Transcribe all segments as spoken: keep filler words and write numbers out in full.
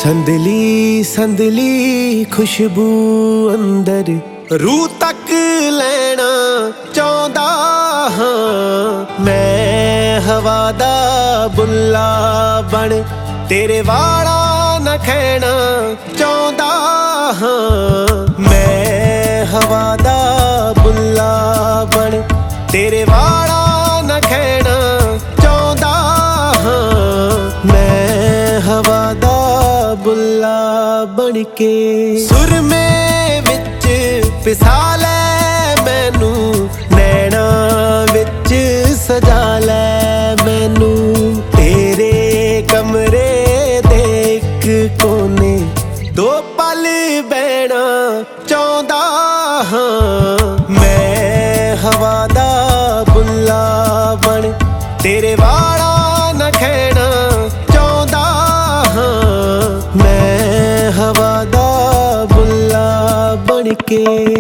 संदली संदली खुशबू अंदर रूह तक लैना चाहुंदा हां। मैं हवा दा बुल्ला बन तेरे वाला न खैना चाहुंदा हां। मैं हवा दा बुल्ला बन तेरे वाला न खैना चाहुंदा हां। मैं हवा दा बुल्ला बन के सुरमे विच पिसा लै मैनू, नैना विच सजा लै मैनू। तेरे कमरे दे इक कोने दो पल बहना चाहुंदा हां। मैं हवा दा बुल्ला बन तेरे वाला न खैना चाहुंदा हां। मैं हवा दा बुल्ला बन के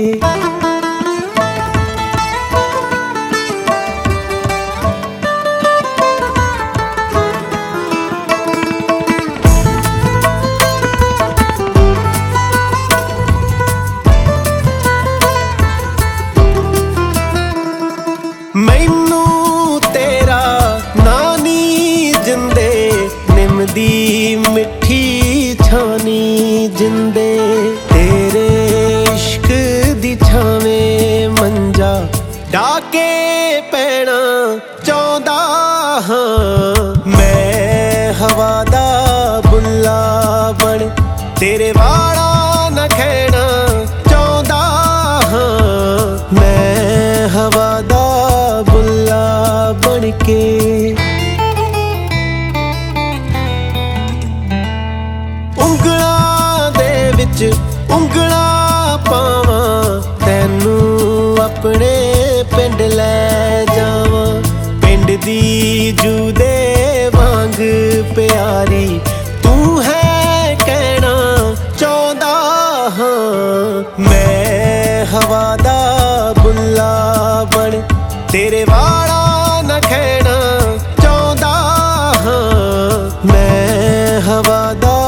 मैनू तेरा नानी जिंदे निम दी मिठी छानी जिंदे। तेरे इश्क दी छावें मंजा डाके पैना चाहुंदा हां। मैं हवा दा बुल्ला बन तेरे वाला न खैना चाहुंदा हां। मैं हवा दा बुल्ला बन के ਉਂਗਲਾਂ ਦੇ ਵਿੱਚ ਉਂਗਲਾਂ ਪਾਵਾਂ ਤੈਨੂੰ ਆਪਣੇ ਪਿੰਡ ਲੈ ਜਾਵਾਂ। ਪਿੰਡ ਦੀ ਜੂ ਦੇ ਵਾਂਗ ਪਿਆਰੀ ਤੂੰ ਹੈ ਕਹਿਣਾ ਚਾਹੁੰਦਾ ਹਾਂ। ਮੈਂ ਹਵਾ ਦਾ ਬੁੱਲਾ ਬਣ ਤੇਰੇ ਵਾਲਾ ਨਾ ਖੈਣਾ ਚਾਹੁੰਦਾ ਹਾਂ। ਮੈਂ ਹਵਾ ਦਾ